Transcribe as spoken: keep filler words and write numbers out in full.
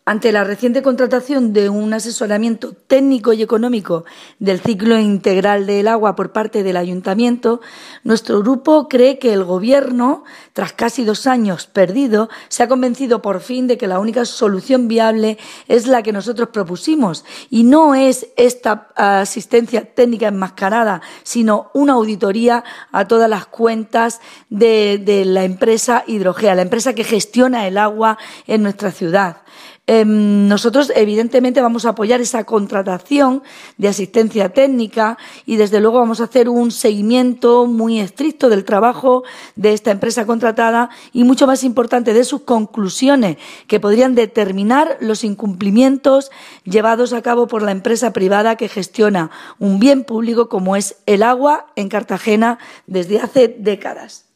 Ante la reciente contratación de un asesoramiento técnico y económico del ciclo integral del agua por parte del Ayuntamiento, nuestro grupo cree que el Gobierno, tras casi dos años perdido, se ha convencido por fin de que la única solución viable es la que nosotros propusimos y no es esta asistencia técnica enmascarada, sino una auditoría a todas las cuentas de, de la empresa Hidrogea, la empresa que gestiona el agua en nuestra ciudad. Eh, nosotros, evidentemente, vamos a apoyar esa contratación de asistencia técnica y, desde luego, vamos a hacer un seguimiento muy estricto del trabajo de esta empresa contratada y, mucho más importante, de sus conclusiones, que podrían determinar los incumplimientos llevados a cabo por la empresa privada que gestiona un bien público como es el agua en Cartagena desde hace décadas.